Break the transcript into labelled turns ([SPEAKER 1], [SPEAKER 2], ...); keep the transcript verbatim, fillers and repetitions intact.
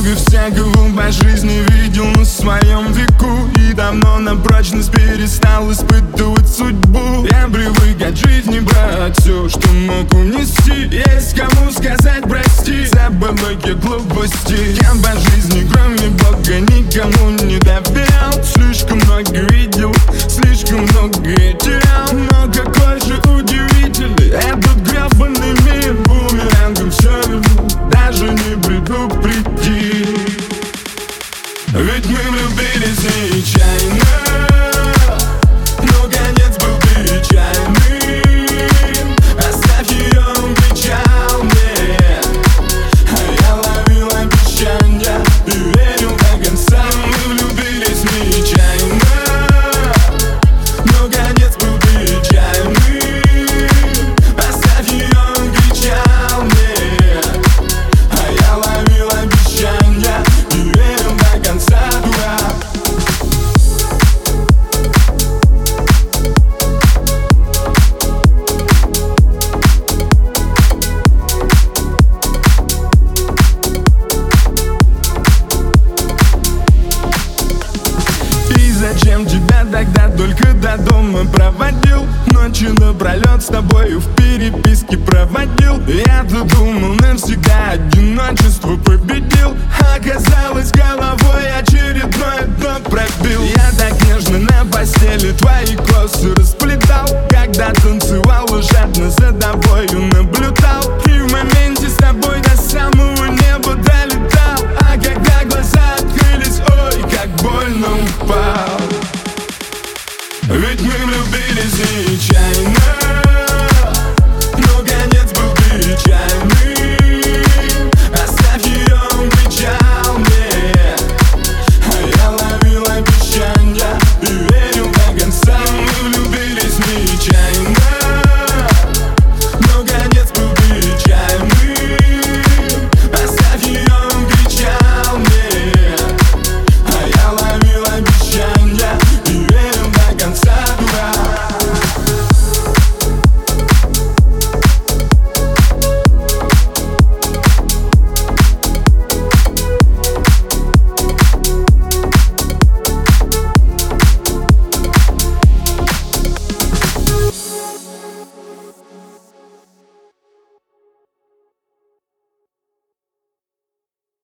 [SPEAKER 1] много всякого по жизни видел на своем веку, и давно на прочность перестал испытывать судьбу. Я привык от жизни брать все, что мог унести. Есть кому сказать прости за многие глупости. Я по жизни, кроме Бога, никому не доверял. Слишком много видел, слишком много терял. Но какой же удивительный этот гребаный мир. Бумерангом все верну, даже не предупреди. Ведь мы влюбились нечаянно, но конец был печальный. Оставь ее, он кричал мне, а я ловил обещания и верил до конца. Мы влюбились нечаянно, но конец был печальный. Оставь ее, он кричал мне, а я ловил обещания и верил до конца. Зачем тебя тогда только до дома проводил? Ночью напролет с тобою в переписке проводил. Я-то думал, навсегда одиночество победил. Оказалось, головой очередной дом пробил. Я так нежно на постели твои косы распустил.